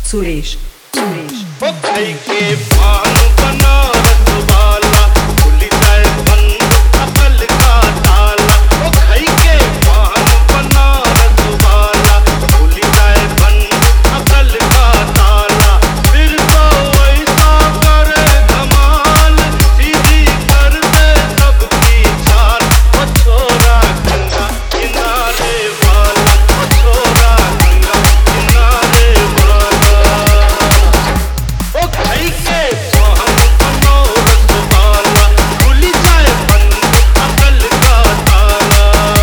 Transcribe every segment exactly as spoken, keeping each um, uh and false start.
सुरेश सुरेश ओ खाई के पान बना रसवाला खुली जाए बंद अकल का ताला। ओ खाई के पान बना रसवाला खुली जाए बंद अकल का ताला। फिर तो ऐसा करे धमाल सीधी कर दे सबकी चाल। ओ छोरा गंगा किनारे वाला, ओ छोरा गंगा किनारे वाला। ओ खाई के पान बना रसवाला खुली जाए बंद अकल का ताला।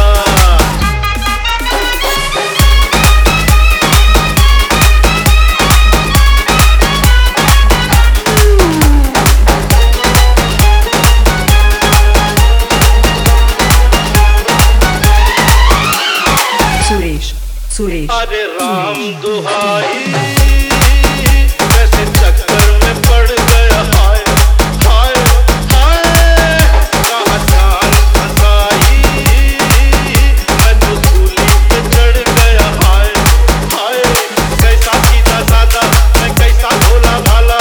सुरेश सुरेश अरे राम दुहाई कैसे चक्कर में पड़ गया। हाय हाय हाय कहाँ जान फंसाई मैं तो सूली पे चढ़ गया। हाय हाय कैसा सीधा साधा मैं कैसा भोला भाला।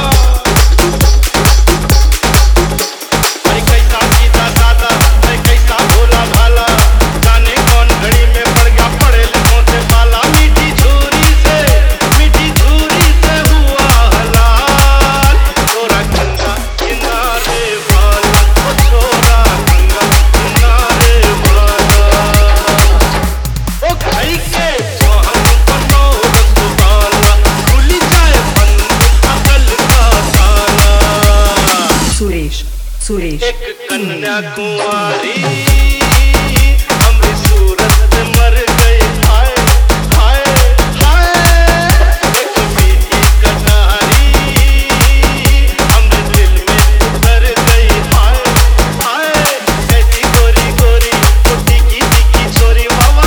अरे कैसा सीधा साधा मैं कैसा भोला भाला। जाने कौन घड़ी में पड़ गया पढ़े लिखों से पाला। मीठी छुरी से मीठी छुरी से हुआ हलाल। छोरा गंगा किनारे वाला, ओ छोरा गंगा किनारे वाला। ओ खाई के पान बनो रसवाला खुली जाए बंद अकल का ताला। सुरेश सुरेश एक कन्या कुंवारी हमरी सूरत पे मर गई। हाय हाय हाय एक बीती कटारी हमरे दिल में उतर गई। हाय हाय कैसी गोरी गोरी छोटी की टिकी छोरी मामा।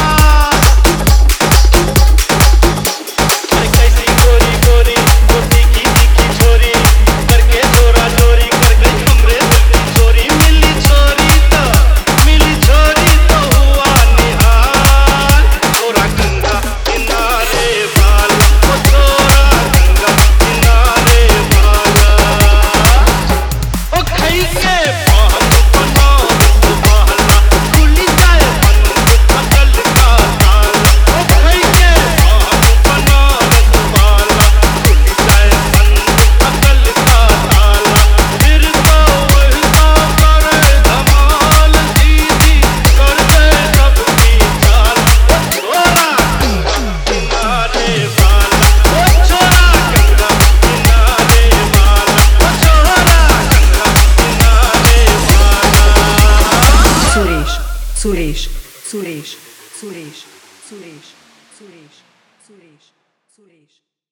अरे कैसी गोरी गोरी छोटी की टिकी छोरी करके चोरा चोरी कर गई हमरे दिल की चोरी। मिली छोरी तो मिली छोरी तो हुआ निहाल। छोरा गंगा किनारे वाला, ओ छोरा गंगा किनारे वाला। ओ खाई के पान बना रसवाला खुली जाए बंद अकल का ताला। ओ खाई के पान बना रसवाला खुली जाए बंद अकल का ताला। फिर तो वैसा करे धमाल सीधी कर दे सबकी चाल। ओ छोरा गंगा किनारे वाला, ओ छोरा गंगा किनारे वाला, ओ छोरा गंगा किनारे वाला। सुरेश सुरेश सुरेश सुरेश सुरेश सुरेश सुरेश